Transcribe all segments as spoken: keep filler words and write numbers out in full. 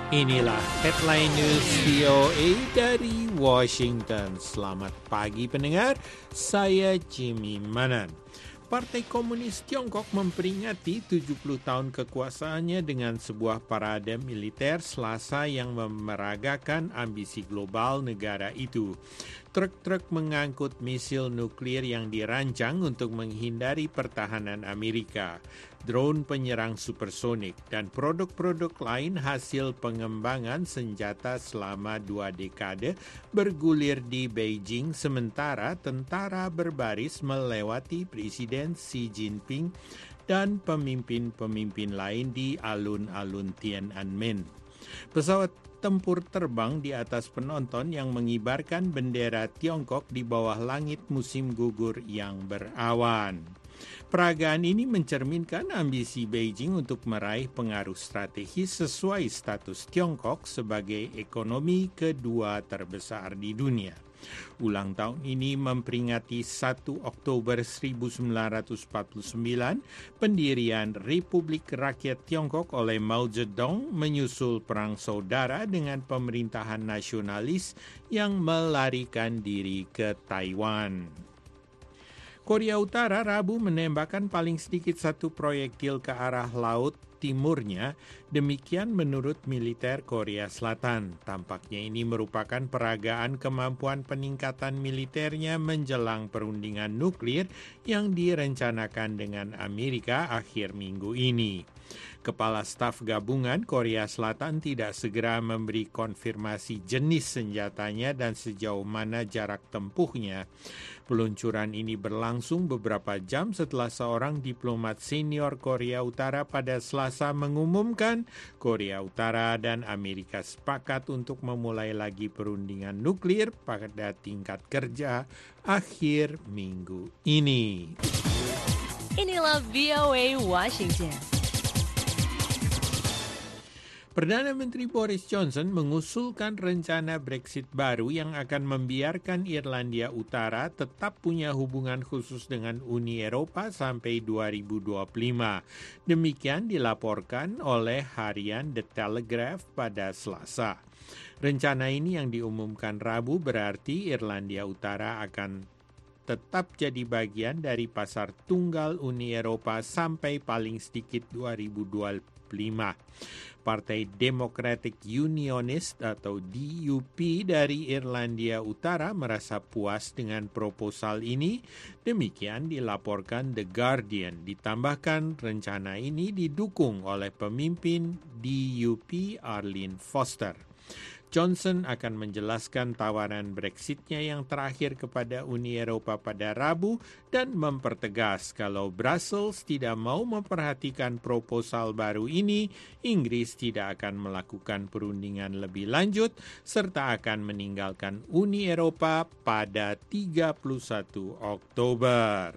Inilah headline news V O A dari Washington. Selamat pagi pendengar, saya Jimmy Manan. Partai Komunis Tiongkok memperingati tujuh puluh tahun kekuasaannya dengan sebuah parade militer Selasa yang memeragakan ambisi global negara itu. Truk-truk mengangkut misil nuklir yang dirancang untuk menghindari pertahanan Amerika, drone penyerang supersonik, dan produk-produk lain hasil pengembangan senjata selama dua dekade bergulir di Beijing, sementara tentara berbaris melewati Presiden Xi Jinping dan pemimpin-pemimpin lain di alun-alun Tiananmen. Pesawat tempur terbang di atas penonton yang mengibarkan bendera Tiongkok di bawah langit musim gugur yang berawan. Peragaan ini mencerminkan ambisi Beijing untuk meraih pengaruh strategis sesuai status Tiongkok sebagai ekonomi kedua terbesar di dunia. Ulang tahun ini memperingati satu Oktober seribu sembilan ratus empat puluh sembilan, pendirian Republik Rakyat Tiongkok oleh Mao Zedong menyusul perang saudara dengan pemerintahan nasionalis yang melarikan diri ke Taiwan. Korea Utara Rabu menembakkan paling sedikit satu proyektil ke arah laut timurnya, demikian menurut militer Korea Selatan. Tampaknya ini merupakan peragaan kemampuan peningkatan militernya menjelang perundingan nuklir yang direncanakan dengan Amerika akhir minggu ini. Kepala Staf Gabungan Korea Selatan tidak segera memberi konfirmasi jenis senjatanya dan sejauh mana jarak tempuhnya. Peluncuran ini berlangsung beberapa jam setelah seorang diplomat senior Korea Utara pada Selasa mengumumkan Korea Utara dan Amerika sepakat untuk memulai lagi perundingan nuklir pada tingkat kerja akhir minggu ini. Inilah V O A Washington. Perdana Menteri Boris Johnson mengusulkan rencana Brexit baru yang akan membiarkan Irlandia Utara tetap punya hubungan khusus dengan Uni Eropa sampai dua ribu dua puluh lima. Demikian dilaporkan oleh harian The Telegraph pada Selasa. Rencana ini yang diumumkan Rabu berarti Irlandia Utara akan tetap jadi bagian dari pasar tunggal Uni Eropa sampai paling sedikit dua ribu dua puluh lima. Partai Democratic Unionist atau D U P dari Irlandia Utara merasa puas dengan proposal ini. Demikian dilaporkan The Guardian. Ditambahkan rencana ini didukung oleh pemimpin D U P Arlene Foster. Johnson akan menjelaskan tawaran Brexitnya yang terakhir kepada Uni Eropa pada Rabu dan mempertegas kalau Brussels tidak mau memperhatikan proposal baru ini, Inggris tidak akan melakukan perundingan lebih lanjut serta akan meninggalkan Uni Eropa pada tiga puluh satu Oktober.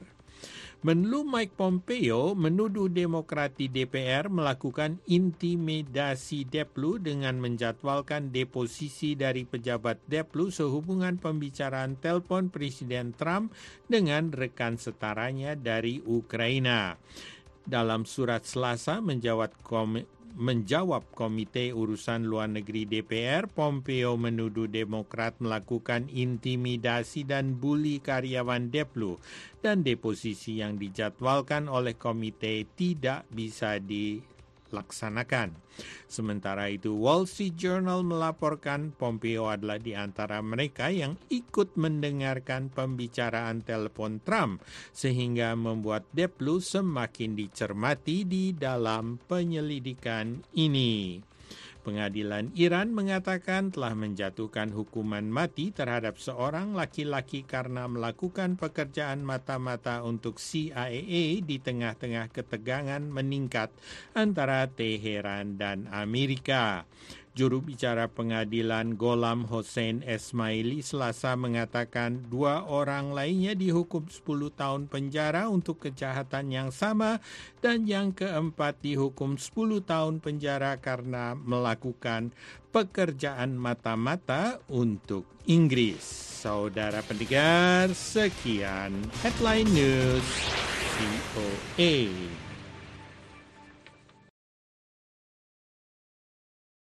Menlu Mike Pompeo menuduh Demokrat di D P R melakukan intimidasi Deplu dengan menjadwalkan deposisi dari pejabat Deplu sehubungan pembicaraan telepon Presiden Trump dengan rekan setaranya dari Ukraina. Dalam surat Selasa menjawab kom- Menjawab Komite Urusan Luar Negeri D P R, Pompeo menuduh Demokrat melakukan intimidasi dan bully karyawan Deplu dan deposisi yang dijadwalkan oleh komite tidak bisa dilaksanakan. Sementara itu, Wall Street Journal melaporkan Pompeo adalah di antara mereka yang ikut mendengarkan pembicaraan telepon Trump, sehingga membuat Deplu semakin dicermati di dalam penyelidikan ini. Pengadilan Iran mengatakan telah menjatuhkan hukuman mati terhadap seorang laki-laki karena melakukan pekerjaan mata-mata untuk C I A di tengah-tengah ketegangan meningkat antara Teheran dan Amerika. Juru bicara pengadilan Gholam Hossein Esmaili Selasa mengatakan dua orang lainnya dihukum sepuluh tahun penjara untuk kejahatan yang sama dan yang keempat dihukum sepuluh tahun penjara karena melakukan pekerjaan mata-mata untuk Inggris. Saudara pendengar, sekian Headline News V O A.